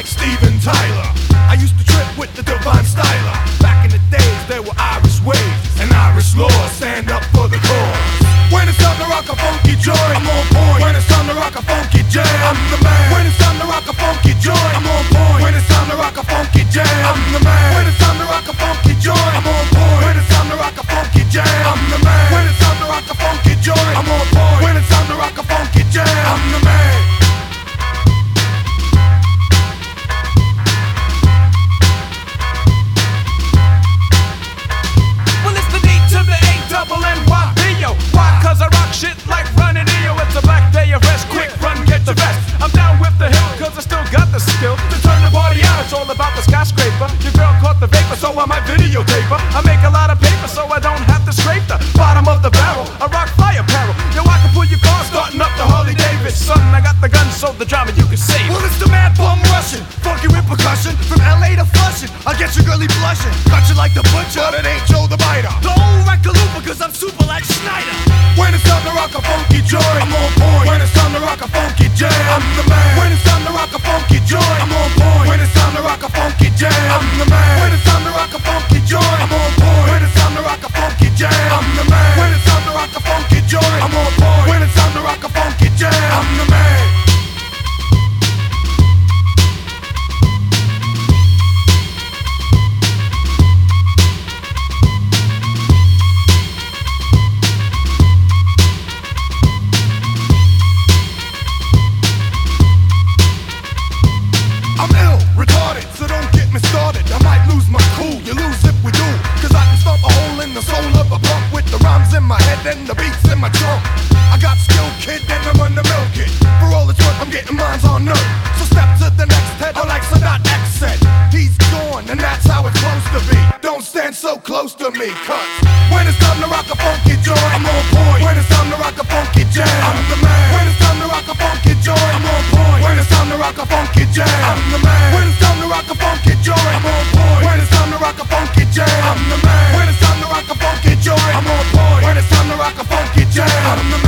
like Steven Tyler. I used to trip with the Divine Styler. Back in the days, there were Irish waves and Irish laws. Stand up for the cause. When it's time to rock a funky joint, I'm on point. When it's time to rock a funky jam, I'm the man. When it's time to rock a funky joint, I'm on point. When it's time to rock a funky jam, I'm the man. When it's time to rock a funky joint, I'm on point. When it's time to rock a funky jam, I'm the man. When it's time to rock a funky joint, I'm on point. When it's time to rock a funky jam, I'm the man. Well, it's the D to the A double N-Y-B-O. Why? Cause I rock shit like running EO. It's a black day of rest, quick run, get the vest. I'm down with the hill, cause I still got the skill to turn the party out. It's all about the skyscraper. Your girl caught the vapor, so I might videotape her. I make a lot of paper, so I don't have to scrape the bottom of the barrel. I rock fire apparel. Yo, I can pull your car, starting up the Harley Davidson. I got the gun, so the drama you can save. Well, it's the mad bum Russian, funky with percussion. From LA to Flushing, I'll get your girlie blushing. Cut you like the butcher, but it ain't Joe the biter. The old Recalooper, cause I'm super like Schneider. When it's time to rock a funky joint, I'm on point. When it's time to rock a funky jam, I'm the man. When it's time to rock a funky joint, I'm on point. When it's time to rock a funky jam, I'm the man. When it's time to rock a funky joint, I'm on point. When it's time to rock a funky jam, I'm the man. When it's time to rock a funky joint, I'm on point. When it's time to rock a funky jam, I'm the man. I'm ill, retarded, so don't get me started. I might lose my cool, you lose if we do. Cause I can stomp a hole in the soul of a punk with the rhymes in my head and the beats in my trunk. I got skill, kid, and I'm on the milk it. For all it's worth, I'm getting mines on earth. So step to the next head, or like Sadat X said. He's gone, and that's how it's supposed to be. Don't stand so close to me, cuz when it's time to rock a funky joint, I'm on point. When it's time to rock a funky jam, I'm the man. When it's time to rock a funky joint, I'm on point. When it's time to rock a funky jam, I'm the man. When it's time to rock a funky joint, I'm on point. When it's time to rock a funky jam, I'm the man. When it's time to rock a funky joint, I'm on point. When it's time to rock a funky jam, I'm the man.